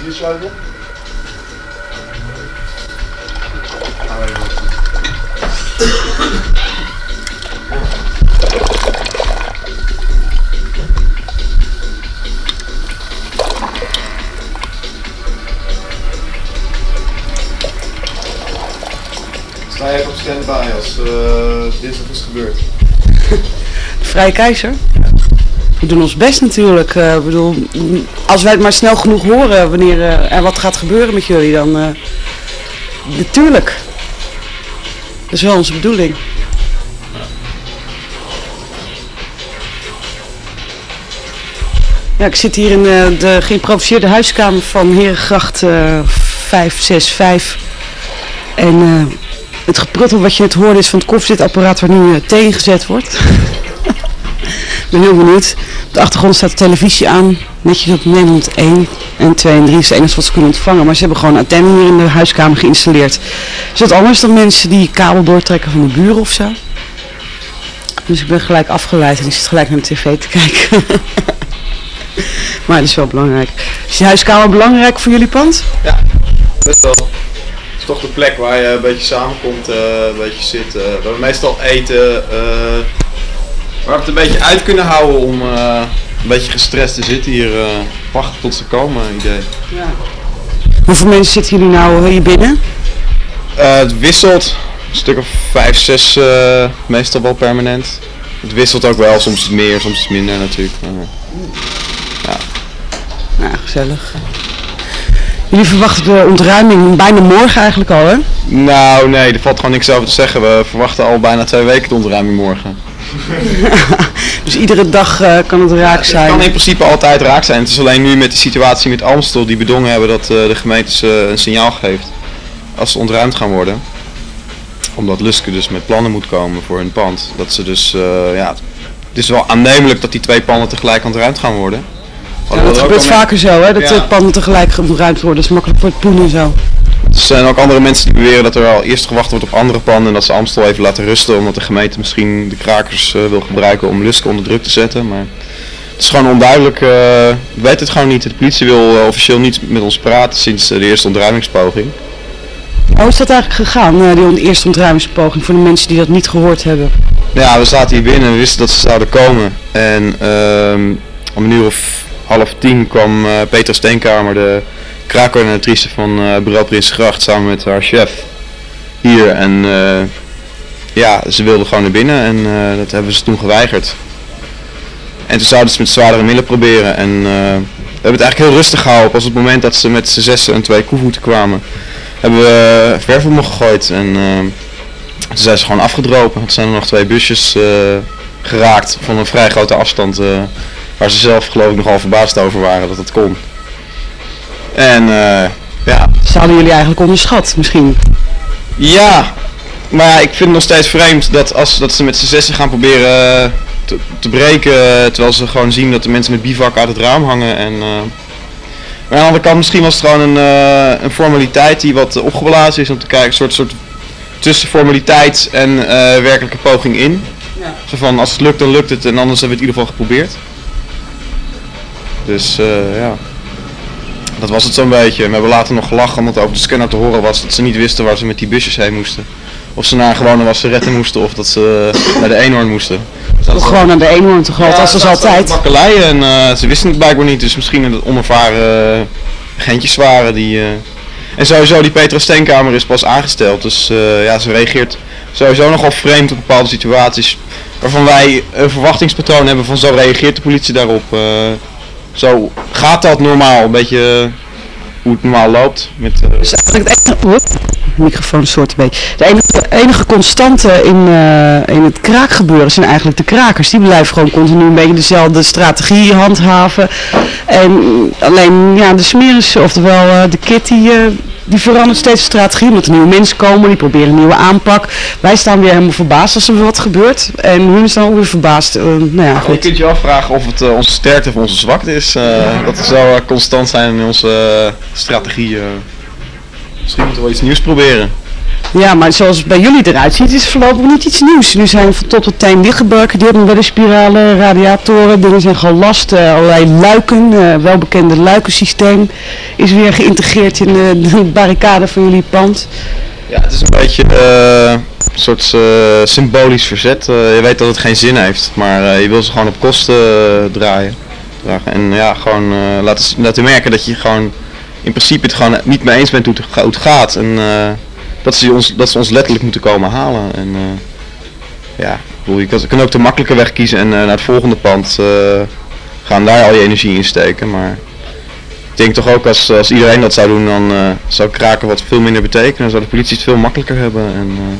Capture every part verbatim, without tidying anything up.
die sleutel? Sta je even op standby als uh, dinsdag is gebeurd? De Vrije Keizer? We doen ons best natuurlijk. Uh, ik bedoel, als wij het maar snel genoeg horen wanneer uh, er wat gaat gebeuren met jullie, dan uh, natuurlijk. Dat is wel onze bedoeling. Ja, ik zit hier in uh, de geïmproviseerde huiskamer van Herengracht uh, vijf zes vijf. En uh, het gepruttel wat je net hoorde is van het koffiezetapparaat waar nu uh, thee ingezet wordt. Ik ben heel benieuwd. Op de achtergrond staat de televisie aan. Netjes op Nederland één en twee en drie is het enige wat ze kunnen ontvangen. Maar ze hebben gewoon antennen hier in de huiskamer geïnstalleerd. Is dat anders dan mensen die kabel doortrekken van de buren of zo? Dus ik ben gelijk afgeleid en ik zit gelijk naar de tv te kijken. Maar dat is wel belangrijk. Is die huiskamer belangrijk voor jullie pand? Ja, best wel. Het is toch de plek waar je een beetje samenkomt, uh, een beetje zit. Uh, waar we meestal eten. Uh, waar we het een beetje uit kunnen houden om uh, een beetje gestrest te zitten hier. Uh, wachten tot ze komen, idee. Ja. Hoeveel mensen zitten jullie nou hier binnen? Uh, het wisselt. Een stuk of vijf, zes uh, meestal wel permanent. Het wisselt ook wel, soms is meer, soms is minder natuurlijk. Uh, ja. Nou, gezellig. Jullie verwachten de ontruiming bijna morgen eigenlijk al, hè? Nou, nee, er valt gewoon niks over te zeggen. We verwachten al bijna twee weken de ontruiming morgen. Dus iedere dag uh, kan het raak zijn? Het kan in principe altijd raak zijn. Het is alleen nu met de situatie met Amstel die bedongen hebben dat uh, de gemeente uh, een signaal geeft als ze ontruimd gaan worden. Omdat Luske dus met plannen moet komen voor hun pand. Dat ze dus, uh, ja, het is wel aannemelijk dat die twee panden tegelijk ontruimd gaan worden. Ja, dat gebeurt vaker zo, hè? Dat ja. de panden tegelijk ontruimd worden. Dat is makkelijk voor het poen en zo. Er zijn ook andere mensen die beweren dat er al eerst gewacht wordt op andere panden en dat ze Amstel even laten rusten omdat de gemeente misschien de krakers uh, wil gebruiken om Luske onder druk te zetten. Maar het is gewoon onduidelijk, uh, we weten het gewoon niet. De politie wil uh, officieel niet met ons praten sinds uh, de eerste ontruimingspoging. Hoe is dat eigenlijk gegaan, uh, die eerste ontruimingspoging, voor de mensen die dat niet gehoord hebben? Ja, we zaten hier binnen en we wisten dat ze zouden komen. En uh, om een uur of half tien kwam uh, Petra Steenkamer, de kraakcoördinatrice van uh, Bureau Prinsengracht, samen met haar chef hier. En uh, ja, ze wilden gewoon naar binnen en uh, dat hebben ze toen geweigerd. En toen zouden ze met zwaardere middelen proberen. En uh, we hebben het eigenlijk heel rustig gehouden. Pas op het moment dat ze met z'n zessen en twee koevoeten kwamen, hebben we verf op me gegooid. En uh, toen zijn ze gewoon afgedropen. Er zijn er nog twee busjes uh, geraakt van een vrij grote afstand. Uh, waar ze zelf geloof ik nogal verbaasd over waren dat het kon. En uh, ja. Ze hadden jullie eigenlijk onderschat misschien? Ja, maar ja, ik vind het nog steeds vreemd dat, als, dat ze met z'n zessen gaan proberen te, te breken, terwijl ze gewoon zien dat de mensen met bivak uit het raam hangen. En, uh, maar aan de andere kant, misschien was het gewoon een, uh, een formaliteit die wat opgeblazen is om te kijken, een soort, soort tussen formaliteit en uh, werkelijke poging in. Ja. Zo van, als het lukt dan lukt het en anders hebben we het in ieder geval geprobeerd. Dus uh, ja. Dat was het zo'n beetje. We hebben later nog gelachen omdat over de scanner te horen was dat ze niet wisten waar ze met die busjes heen moesten. Of ze naar een gewone wasserette moesten of dat ze naar de eenhoorn moesten. Toch gewoon naar de eenhoorn te groot, ja, als ze altijd. Makkelijke en uh, ze wisten het blijkbaar niet, dus misschien dat het onervaren uh, agentjes waren die... Uh... En sowieso die Petra Steenkamer is pas aangesteld, dus uh, ja, ze reageert sowieso nogal vreemd op bepaalde situaties waarvan wij een verwachtingspatroon hebben van zo reageert de politie daarop. Uh, Zo gaat dat normaal, een beetje uh, hoe het normaal loopt. Met, uh... Dus eigenlijk het enige, oh, de microfoon soort een beetje. De enige, enige constante in, uh, in het kraakgebeuren zijn eigenlijk de krakers. Die blijven gewoon continu een beetje dezelfde strategie handhaven. En alleen ja, de smeris, oftewel uh, de kit, die, uh, die verandert steeds de strategie. Omdat er nieuwe mensen komen, die proberen een nieuwe aanpak. Wij staan weer helemaal verbaasd als er wat gebeurt. En hun staan ook weer verbaasd. Uh, nou ja, goed. Je kunt je afvragen of het uh, onze sterkte of onze zwakte is. Uh, dat we zo uh, constant zijn in onze uh, strategie. Uh. Misschien moeten we wel iets nieuws proberen. Ja, maar zoals het bij jullie eruit ziet, is het voorlopig niet iets nieuws. Nu zijn van tot tot teen dichtgebarricadeerd met de spiralen, radiatoren, dingen zijn gelast, uh, allerlei luiken, uh, welbekende luikensysteem is weer geïntegreerd in de, de barricade van jullie pand. Ja, het is een beetje uh, een soort uh, symbolisch verzet. Uh, je weet dat het geen zin heeft, maar uh, je wil ze gewoon op kosten uh, draaien. Dragen. En ja, gewoon uh, laten, laten merken dat je gewoon in principe het gewoon niet mee eens bent hoe het, hoe het gaat. En uh, dat, ze ons, dat ze ons letterlijk moeten komen halen. En uh, ja, ik bedoel, je kan, je kan ook de makkelijke weg kiezen en uh, naar het volgende pand uh, gaan, daar al je energie in steken. Maar ik denk toch ook als, als iedereen dat zou doen, dan uh, zou kraken wat veel minder betekenen. Dan zou de politie het veel makkelijker hebben. En, uh...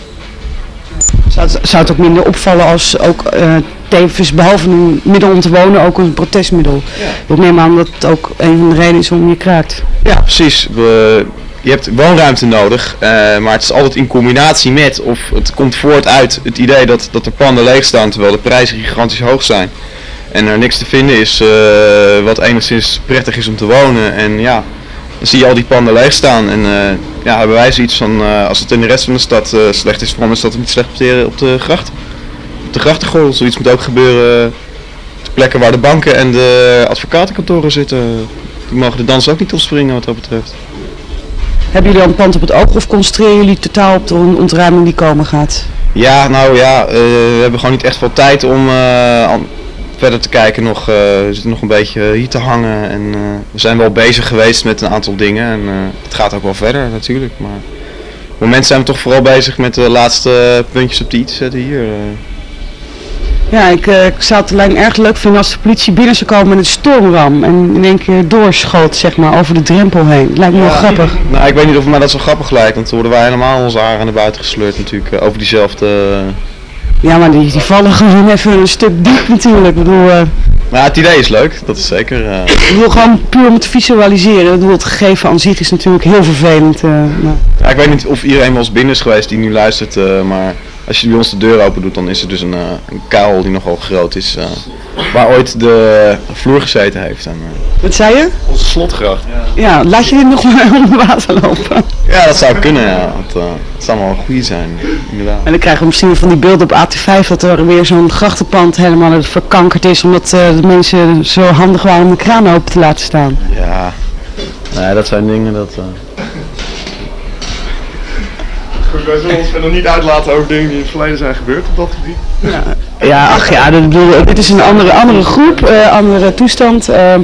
zou, het, zou het ook minder opvallen als ook uh, tevens behalve een middel om te wonen ook een protestmiddel? Ja. Ik neem aan dat het ook een van de redenen is waarom je kraakt. Ja, precies. We, je hebt woonruimte nodig, uh, maar het is altijd in combinatie met, of het komt voort uit het idee dat, dat er panden leeg staan terwijl de prijzen gigantisch hoog zijn. En er niks te vinden is uh, wat enigszins prettig is om te wonen. En ja, dan zie je al die panden leeg staan. En uh, ja, hebben wij zoiets van, uh, als het in de rest van de stad uh, slecht is, waarom is dat niet slecht op de, op de gracht? Op de grachtengordel, zoiets moet ook gebeuren op de plekken waar de banken en de advocatenkantoren zitten. Die mogen de dans ook niet opspringen wat dat betreft. Hebben jullie al een pand op het oog of concentreren jullie totaal op de ontruiming die komen gaat? Ja, nou ja, uh, we hebben gewoon niet echt veel tijd om uh, verder te kijken. Nog, uh, we zitten nog een beetje hier te hangen en uh, we zijn wel bezig geweest met een aantal dingen en uh, het gaat ook wel verder natuurlijk. Maar op het moment zijn we toch vooral bezig met de laatste puntjes op de i te zetten hier. Uh. Ja, ik, uh, ik zou het alleen erg leuk vinden als de politie binnen zou komen met een stormram en in één keer doorschoot, zeg maar, over de drempel heen. Het lijkt me ja, wel grappig. Nou, ik weet niet of mij dat zo grappig lijkt, want dan worden wij helemaal onze haren naar buiten gesleurd natuurlijk, uh, over diezelfde... Uh... Ja, maar die, die vallen gewoon even een stuk diep natuurlijk. Ik bedoel, uh... nou, het idee is leuk, dat is zeker. Uh... Ik bedoel gewoon puur om te visualiseren. Ik bedoel, het gegeven aan zich is natuurlijk heel vervelend. Uh, nou. Ja, ik weet niet of iedereen wel eens binnen is geweest die nu luistert, uh, maar als je bij ons de deur open doet, dan is er dus een, uh, een kuil die nogal groot is, uh, waar ooit de vloer gezeten heeft. En, uh... Wat zei je? Onze slotgracht. Ja, ja, laat je dit nog maar onder water lopen? Ja, dat zou kunnen, ja. Want, uh, het zou wel een goede zijn, inderdaad. En dan krijgen we misschien van die beelden op A T vijf dat er weer zo'n grachtenpand helemaal verkankerd is, omdat uh, de mensen zo handig waren om de kraan open te laten staan. Ja, nee, dat zijn dingen dat... Uh... Goed, wij zullen ons verder niet uitlaten over dingen die in het verleden zijn gebeurd op dat gebied. Ja, ja ach ja, dat bedoel, dit is een andere, andere groep, uh, andere toestand. Uh, uh,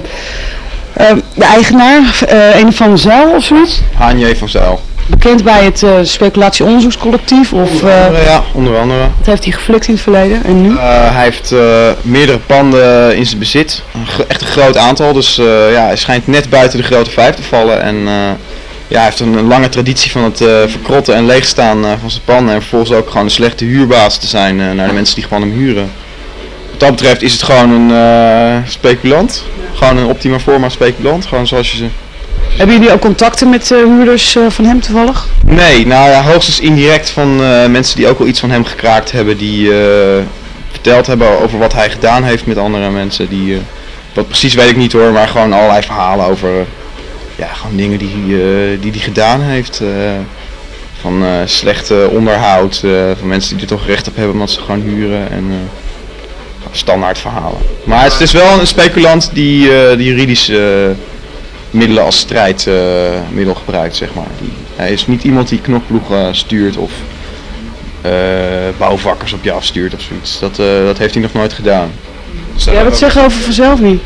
de eigenaar, uh, een van Zijl of zoiets? H J van Zijl. Bekend bij het uh, speculatieonderzoekscollectief? Of, uh, onder andere, ja, onder andere. Wat heeft hij geflikt in het verleden en nu? Uh, hij heeft uh, meerdere panden in zijn bezit, een echt een groot aantal, dus uh, ja, hij schijnt net buiten de grote vijf te vallen. En, uh, ja, hij heeft een, een lange traditie van het uh, verkrotten en leegstaan uh, van zijn panden en vervolgens ook gewoon een slechte huurbaas te zijn uh, naar de mensen die gewoon hem huren. Wat dat betreft is het gewoon een uh, speculant, gewoon een optima forma speculant, gewoon zoals je ze... Hebben jullie ook contacten met uh, huurders uh, van hem toevallig? Nee, nou ja, hoogstens indirect van uh, mensen die ook wel iets van hem gekraakt hebben, die uh, verteld hebben over wat hij gedaan heeft met andere mensen. Die, uh, wat precies weet ik niet hoor, maar gewoon allerlei verhalen over... Uh, Ja, gewoon dingen die hij uh, die die gedaan heeft. Uh, van uh, slechte onderhoud, uh, van mensen die er toch recht op hebben omdat ze gewoon huren. En uh, standaard verhalen. Maar het is wel een speculant die, uh, die juridische uh, middelen als strijdmiddel uh, gebruikt, zeg maar. Die, hij is niet iemand die knokploegen stuurt of uh, bouwvakkers op je afstuurt of zoiets. Dat, uh, dat heeft hij nog nooit gedaan. Dus ja, wat zeggen over vanzelf niet?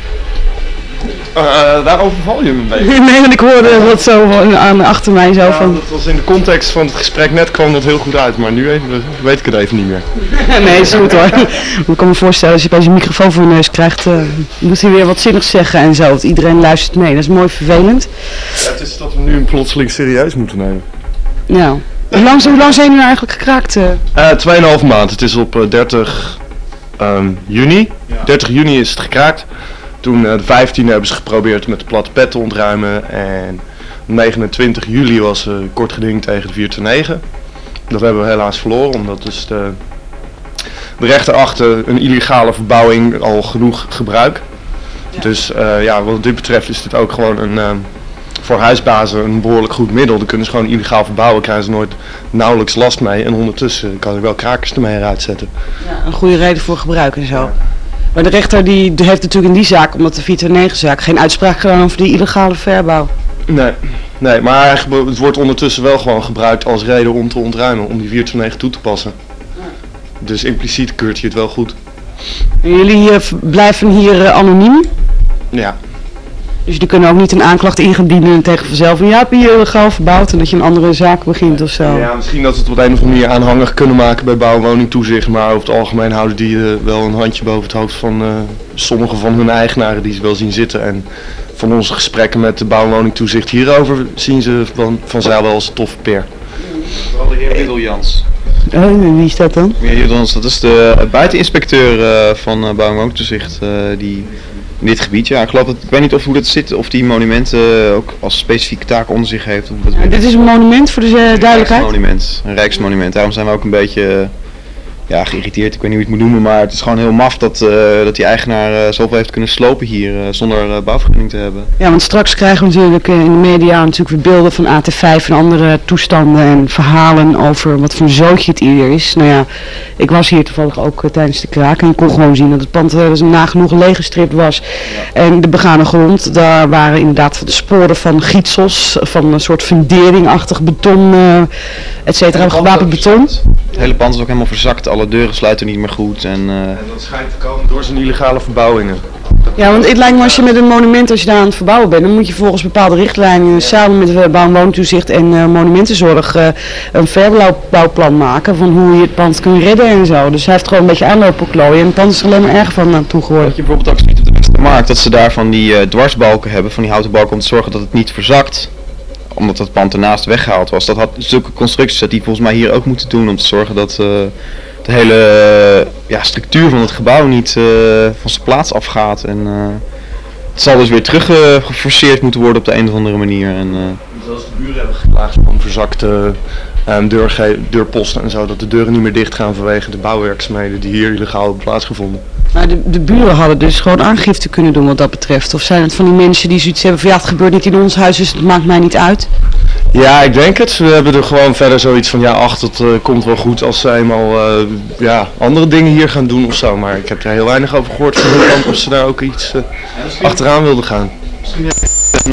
Uh, uh, daarover val je me een beetje. Nee, want ik hoorde wat zo van, aan, achter mij zo ja, van... dat was in de context van het gesprek net kwam dat heel goed uit, maar nu even, weet ik het even niet meer. Nee, is goed hoor. Ik kan me voorstellen, als je bij zijn microfoon voor je neus krijgt, uh, moet hij weer wat zinnigs zeggen en zo. Want iedereen luistert mee, dat is mooi vervelend. Ja, het is dat we nu een plotseling serieus moeten nemen. Ja. Hoe lang, hoe lang zijn jullie nou eigenlijk gekraakt? Uh? Uh, tweeënhalve maand. Het is op uh, dertig um, juni. Ja. dertig juni is het gekraakt. Toen uh, de vijftiende hebben ze geprobeerd met de platte pet te ontruimen en negenentwintig juli was uh, kort geding tegen de vier twee negen. Dat hebben we helaas verloren omdat dus de, de rechter achter een illegale verbouwing al genoeg gebruik. Ja. Dus uh, ja, wat dit betreft is dit ook gewoon een uh, voor huisbazen een behoorlijk goed middel. Dan kunnen ze gewoon illegaal verbouwen, krijgen ze nooit nauwelijks last mee. En ondertussen kan ik wel krakers ermee eruit zetten. Ja, een goede reden voor gebruik en zo. Ja. Maar de rechter die heeft natuurlijk in die zaak, omdat de vier twee negen zaak, geen uitspraak gedaan over die illegale verbouw. Nee, nee, maar het wordt ondertussen wel gewoon gebruikt als reden om te ontruimen, om die vier twee negen toe te passen. Ja. Dus impliciet keurt hij het wel goed. En jullie uh, blijven hier uh, anoniem? Ja. Dus jullie kunnen ook niet een aanklacht ingedienen tegen vanzelf van ja, heb je hier illegaal verbouwd en dat je een andere zaak begint of zo? Ja, misschien dat ze het op een of andere manier aanhangig kunnen maken bij bouw- en woningtoezicht, maar over het algemeen houden die uh, wel een handje boven het hoofd van uh, sommige van hun eigenaren die ze wel zien zitten. En van onze gesprekken met de bouw- en woningtoezicht hierover zien ze van, van zij wel als toffe peer. Vooral de heer Middeljans. Oh, wie is dat dan? Meneer Middeljans, dat is de buiteninspecteur uh, van uh, bouw- en woningtoezicht uh, die in dit gebied. Ja, ik geloof dat, ik weet niet of hoe dat zit, of die monumenten uh, ook als specifieke taak onder zich heeft. Of dat ja, dit is een monument voor de uh, duidelijkheid? Een rijksmonument, een rijksmonument. Daarom zijn we ook een beetje uh, ja, geïrriteerd, ik weet niet hoe je het moet noemen, maar het is gewoon heel maf dat, uh, dat die eigenaar uh, zoveel heeft kunnen slopen hier uh, zonder uh, bouwvergunning te hebben. Ja, want straks krijgen we natuurlijk uh, in de media natuurlijk weer beelden van A T vijf en andere toestanden en verhalen over wat voor een zootje het hier is. Nou ja, ik was hier toevallig ook uh, tijdens de kraak en je kon gewoon zien dat het pand uh, nagenoeg leeggestript was. Ja. En de begane grond, daar waren inderdaad de sporen van gietsels, van een soort funderingachtig beton, uh, et cetera, gewapend beton. Het hele pand is ook helemaal verzakt, alle deuren sluiten niet meer goed. En, uh... en dat schijnt te komen door zijn illegale verbouwingen. Ja, want het lijkt me als je met een monument, als je daar aan het verbouwen bent, dan moet je volgens bepaalde richtlijnen samen met de bouw- en woningtoezicht en uh, monumentenzorg uh, een verbouwplan maken van hoe je het pand kunt redden en zo. Dus hij heeft gewoon een beetje aanlopen klooien en het pand is er alleen maar erger van aan toe geworden. Wat je bijvoorbeeld ook ziet op de Westermarkt, dat ze daar van die uh, dwarsbalken hebben, van die houten balken om te zorgen dat het niet verzakt. Omdat het pand ernaast weggehaald was. Dat had zulke constructies dat die volgens mij hier ook moeten doen om te zorgen dat uh, de hele uh, ja, structuur van het gebouw niet uh, van zijn plaats afgaat. En uh, het zal dus weer terug uh, geforceerd moeten worden op de een of andere manier. En, uh, Zoals de buren hebben geklaagd van verzakte um, deurge- deurposten en zo, dat de deuren niet meer dicht gaan vanwege de bouwwerkzaamheden die hier illegaal hebben plaatsgevonden. Maar de, de buren hadden dus gewoon aangifte kunnen doen wat dat betreft. Of zijn het van die mensen die zoiets hebben van ja, het gebeurt niet in ons huis, dus het maakt mij niet uit? Ja, ik denk het. We hebben er gewoon verder zoiets van ja, ach, het uh, komt wel goed als ze eenmaal uh, ja, andere dingen hier gaan doen of zo. Maar ik heb er heel weinig over gehoord van hun kant of ze daar ook iets uh, ja, achteraan wilden gaan. Misschien heb je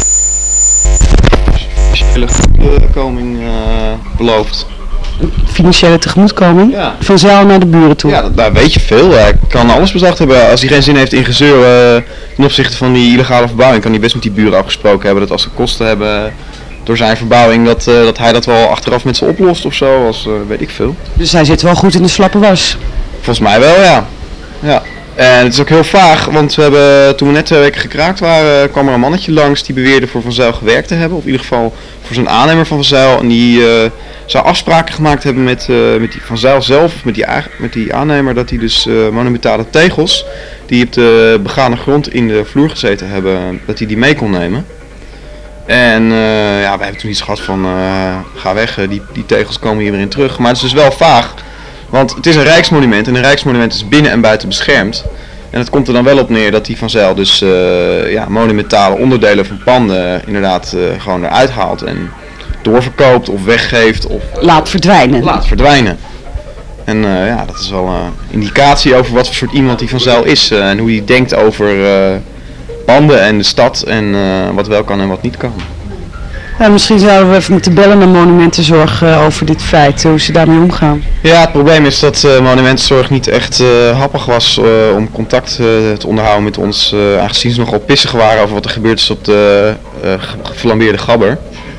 een financiële tegemoetkoming uh, beloofd. Financiële tegemoetkoming? Ja. Van Zijl naar de buren toe? Ja, dat, daar weet je veel. Hij kan alles bedacht hebben. Als hij geen zin heeft in gezeur uh, ten opzichte van die illegale verbouwing, kan hij best met die buren afgesproken hebben dat als ze kosten hebben door zijn verbouwing, dat, uh, dat hij dat wel achteraf met ze oplost of zo, als uh, weet ik veel. Dus hij zit wel goed in de slappe was? Volgens mij wel, ja. Ja. En het is ook heel vaag, want we hebben, toen we net twee weken gekraakt waren, kwam er een mannetje langs die beweerde voor Van Zijl gewerkt te hebben, of in ieder geval voor zijn aannemer van Van Zijl. En die uh, zou afspraken gemaakt hebben met, uh, met die Van Zijl zelf, of met die, met die aannemer, dat hij dus uh, monumentale tegels, die op de begane grond in de vloer gezeten hebben, dat hij die mee kon nemen. En uh, ja, wij hebben toen iets gehad van, uh, ga weg, uh, die, die tegels komen hier weer in terug. Maar het is dus wel vaag, want het is een rijksmonument en een rijksmonument is binnen en buiten beschermd. En het komt er dan wel op neer dat die Van Zijl dus uh, ja, monumentale onderdelen van panden inderdaad uh, gewoon eruit haalt en doorverkoopt of weggeeft of laat verdwijnen. Laat verdwijnen. En uh, ja, dat is wel een indicatie over wat voor soort iemand die Van Zijl is uh, en hoe hij denkt over uh, panden en de stad en uh, wat wel kan en wat niet kan. Ja, misschien zouden we even moeten bellen naar Monumentenzorg uh, over dit feit, hoe ze daarmee omgaan. Ja, het probleem is dat uh, Monumentenzorg niet echt uh, happig was uh, om contact uh, te onderhouden met ons, uh, aangezien ze nogal pissig waren over wat er gebeurd is op de uh, geflambeerde gabber.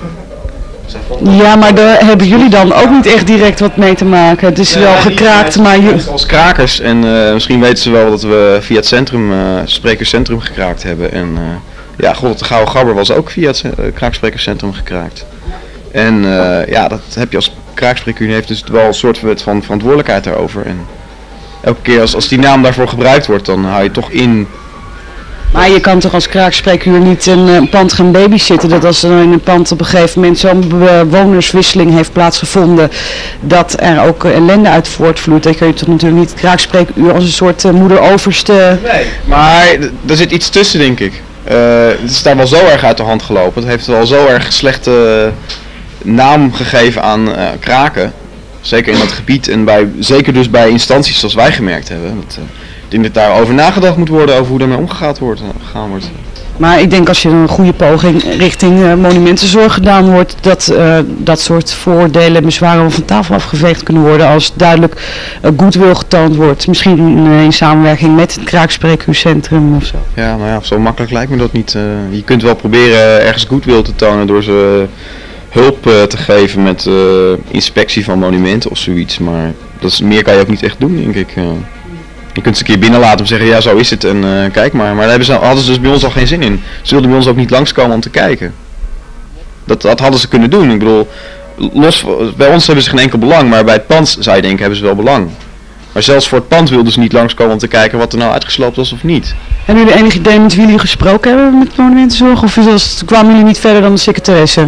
Ja, maar daar hebben jullie dan ook niet echt direct wat mee te maken. Het is ja, wel gekraakt, maar jullie... Als krakers en uh, misschien weten ze wel dat we via het centrum, uh, sprekerscentrum gekraakt hebben. En uh, ja, god, de Gouden Gabber was ook via het uh, kraaksprekerscentrum gekraakt. En uh, ja, dat heb je als kraakspreekuur, heeft dus wel een soort van verantwoordelijkheid daarover. En elke keer als, als die naam daarvoor gebruikt wordt, dan hou je toch in... Maar je kan toch als kraakspreekuur niet een, een pand gaan babysitten, dat als er in een pand op een gegeven moment zo'n bewonerswisseling heeft plaatsgevonden, dat er ook ellende uit voortvloeit. Dan kun je toch natuurlijk niet kraakspreekuur als een soort uh, moeder-overste... Nee, maar er zit iets tussen, denk ik. Uh, het is daar wel zo erg uit de hand gelopen. Het heeft wel zo erg slechte naam gegeven aan uh, kraken. Zeker in dat gebied en bij, zeker dus bij instanties zoals wij gemerkt hebben. Dat, uh, ik denk dat daarover nagedacht moet worden, over hoe daarmee omgegaan wordt. Gegaan wordt. Maar ik denk als je een goede poging richting uh, monumentenzorg gedaan wordt, dat uh, dat soort vooroordelen en bezwaren van tafel afgeveegd kunnen worden als duidelijk uh, goodwill getoond wordt. Misschien uh, in samenwerking met het Kraakspreekuurcentrum of zo. Ja, nou ja, zo makkelijk lijkt me dat niet. Uh, je kunt wel proberen ergens goodwill te tonen door ze hulp uh, te geven met uh, inspectie van monumenten of zoiets. Maar dat is, meer kan je ook niet echt doen, denk ik. Uh. Je kunt ze een keer binnen laten om te zeggen, ja zo is het en uh, kijk maar. Maar daar hebben ze, hadden ze dus bij ons al geen zin in. Ze wilden bij ons ook niet langskomen om te kijken. Dat, dat hadden ze kunnen doen. Ik bedoel, los, bij ons hebben ze geen enkel belang, maar bij het pand zou je denken hebben ze wel belang. Maar zelfs voor het pand wilden ze niet langskomen om te kijken wat er nou uitgesloopt was of niet. Hebben jullie enig idee met wie jullie gesproken hebben met monumentenzorg? Of is, kwamen jullie niet verder dan de secretaresse?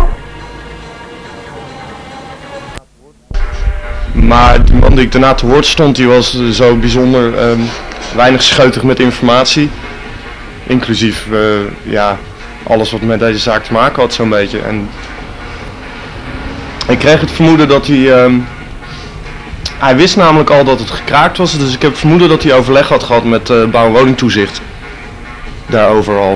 Maar de man die ik daarna te woord stond, die was zo bijzonder um, weinig scheutig met informatie. Inclusief uh, ja, alles wat met deze zaak te maken had zo'n beetje. En ik kreeg het vermoeden dat hij... Um, hij wist namelijk al dat het gekraakt was, dus ik heb het vermoeden dat hij overleg had gehad met uh, bouw- en woningtoezicht. Daarover al.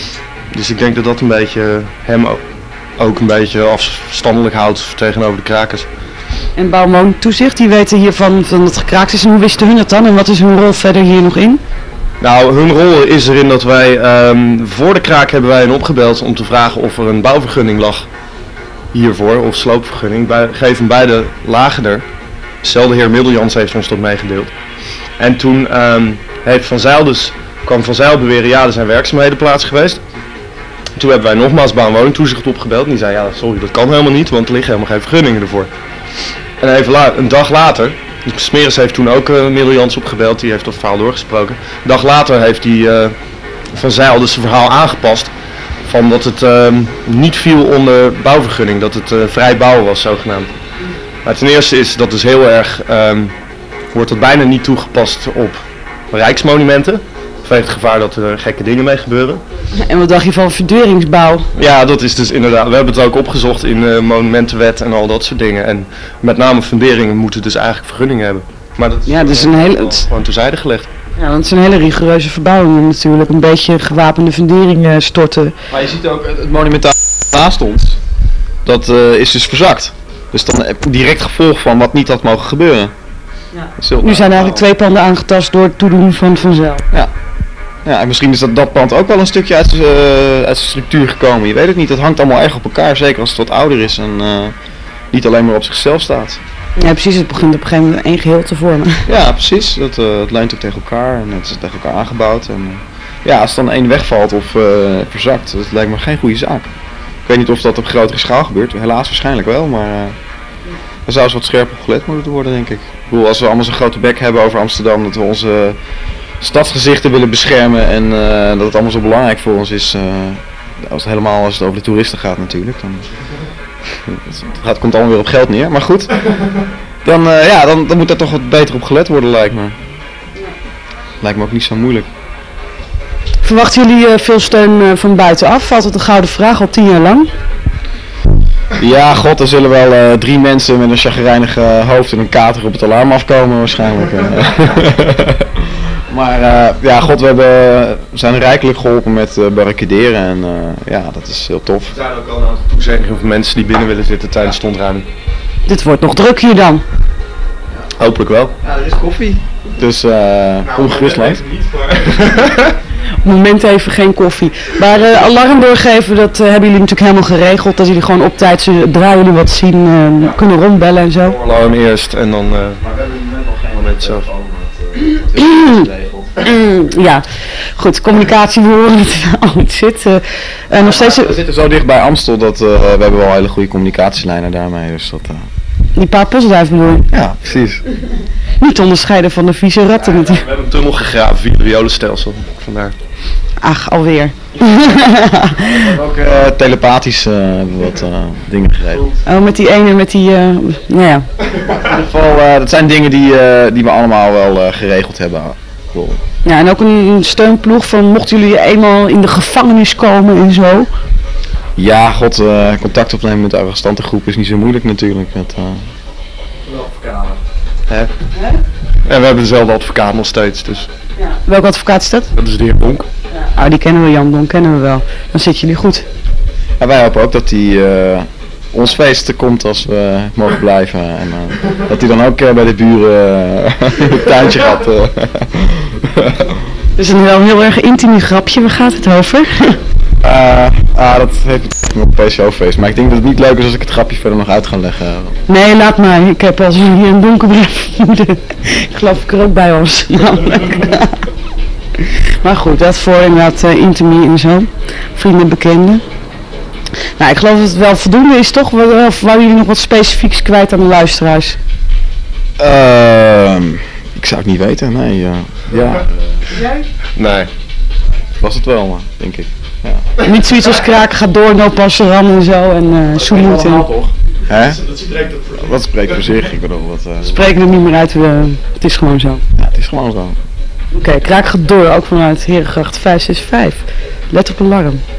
Dus ik denk dat dat een beetje hem ook een beetje afstandelijk houdt tegenover de krakers. En bouw- en woningtoezicht, die weten hiervan van dat het gekraakt is. En hoe wisten hun dat dan? En wat is hun rol verder hier nog in? Nou, hun rol is erin dat wij, um, voor de kraak hebben wij hen opgebeld om te vragen of er een bouwvergunning lag hiervoor, of sloopvergunning. Bij, geven beide lagen er. Zelfde heer Middeljans heeft ons dat meegedeeld. En toen um, heeft Van Zijl dus, kwam Van Zijl beweren, ja er zijn werkzaamheden plaats geweest. Toen hebben wij nogmaals bouw- en woningtoezicht opgebeld en die zei, ja sorry dat kan helemaal niet, want er liggen helemaal geen vergunningen ervoor. En even la- een dag later, Smeres heeft toen ook uh, Middeljans opgebeld, die heeft dat verhaal doorgesproken. Een dag later heeft die uh, Van Zijl dus zijn verhaal aangepast, van dat het uh, niet viel onder bouwvergunning, dat het uh, vrij bouwen was zogenaamd. Maar ten eerste is dat dus heel erg, um, wordt dat bijna niet toegepast op rijksmonumenten. Vanwege het gevaar dat er gekke dingen mee gebeuren. En wat dacht je van verduringsbouw? Ja, dat is dus inderdaad, we hebben het ook opgezocht in de monumentenwet en al dat soort dingen. En met name funderingen moeten dus eigenlijk vergunningen hebben. Maar dat is, ja, dat is een hele, het gewoon terzijde gelegd. Ja, want het is een hele rigoureuze verbouwing natuurlijk. Een beetje gewapende funderingen storten. Maar je ziet ook het monumentaal naast ons, dat uh, is dus verzakt. Dus dan heb je direct gevolg van wat niet had mogen gebeuren. Ja. Nu zijn eigenlijk twee panden aangetast door het toedoen van Van Zijl. Ja. Ja, en misschien is dat, dat pand ook wel een stukje uit, uh, uit de structuur gekomen. Je weet het niet, het hangt allemaal erg op elkaar, zeker als het wat ouder is en uh, niet alleen maar op zichzelf staat. Ja, precies, het begint op een gegeven moment één geheel te vormen. Ja, precies, dat, uh, het leunt ook tegen elkaar en het is tegen elkaar aangebouwd. En, uh, ja, als dan één wegvalt of uh, verzakt, dat lijkt me geen goede zaak. Ik weet niet of dat op grotere schaal gebeurt, helaas waarschijnlijk wel, maar uh, er zou eens wat scherper op gelet moeten worden, denk ik. Ik bedoel, als we allemaal zo'n grote bek hebben over Amsterdam, dat we onze stadsgezichten willen beschermen en uh, dat het allemaal zo belangrijk voor ons is, uh, als het helemaal als het over de toeristen gaat natuurlijk, dan het gaat, komt allemaal weer op geld neer, maar goed, dan, uh, ja, dan, dan moet daar toch wat beter op gelet worden, lijkt me. Lijkt me ook niet zo moeilijk. Verwachten jullie uh, veel steun uh, van buitenaf? Valt het een gouden vraag al tien jaar lang? Ja, god, er zullen wel uh, drie mensen met een chagrijnig uh, hoofd en een kater op het alarm afkomen waarschijnlijk. Maar uh, ja, god, we, hebben, we zijn rijkelijk geholpen met uh, barricaderen en uh, ja, dat is heel tof. Er zijn ook al een aantal toezeggingen van mensen die binnen willen zitten tijdens de ontruiming. Dit wordt nog druk hier dan. Hopelijk wel. Ja, er is koffie. Dus uh, nou, kom gerust langs. Op het moment even geen koffie. Maar uh, alarm doorgeven, dat uh, hebben jullie natuurlijk helemaal geregeld. Dat jullie gewoon op tijd, zodra jullie wat zien, uh, ja. kunnen rondbellen en zo. Alarm eerst en dan... Uh, maar we hebben nu al geen moment zelf. Ja, goed, communicatie, we horen het al niet zitten. Uh, nog steeds... We zitten zo dicht bij Amstel dat uh, we hebben wel hele goede communicatielijnen daarmee. Dus dat, uh... Die paar postduiven bedoel je? Ja, precies. Niet te onderscheiden van de vieze ratten ja, natuurlijk. We hebben een tunnel gegraven via het riolenstelsel, vandaar. Ach, alweer. ook uh, telepathisch uh, hebben we wat uh, dingen geregeld. Oh, met die ene, met die, uh, nou ja. In ieder geval, uh, dat zijn dingen die, uh, die we allemaal wel uh, geregeld hebben. Cool. Ja, en ook een steunploeg van mochten jullie eenmaal in de gevangenis komen en zo. Ja, god, uh, contact opnemen met de arrestantengroep is niet zo moeilijk natuurlijk. Met, uh... Hè? Hè? En we hebben dezelfde advocaat nog steeds, dus. Ja. Welke advocaat is dat? Dat is de heer Donk. Ja. Oh, die kennen we, Jan Donk kennen we wel. Dan zitten jullie goed. Ja, wij hopen ook dat hij uh, ons feest komt als we mogen blijven. En uh, dat hij dan ook uh, bij de buren uh, het tuintje gaat. Uh. Dat is een wel heel erg intiem grapje, waar gaat het over? Uh, ah, dat heeft een P C O-feest, maar ik denk dat het niet leuk is als ik het grapje verder nog uit ga leggen. Nee, laat maar. Ik heb als hier een donkerbrief. Ik geloof ik er ook bij was. Maar goed, dat voor inderdaad uh, intimie en zo. Vrienden en bekenden. Nou, ik geloof dat het wel voldoende is, toch? Of wou jullie nog wat specifieks kwijt aan de luisteraars? Uh, ik zou het niet weten, nee. Uh, ja. Jij? Nee. Was het wel, maar, denk ik. Ja. Niet zoiets als kraken gaat door, no passeran en zo en uh, Soemoed en... Hè? Dat spreekt voor zich. Dat spreekt voor zich, ik bedoel wat... Uh, spreken er niet meer uit, uh, het is gewoon zo. Ja, het is gewoon zo. Oké, okay, kraak gaat door, ook vanuit Herengracht vijf zes vijf. Let op alarm.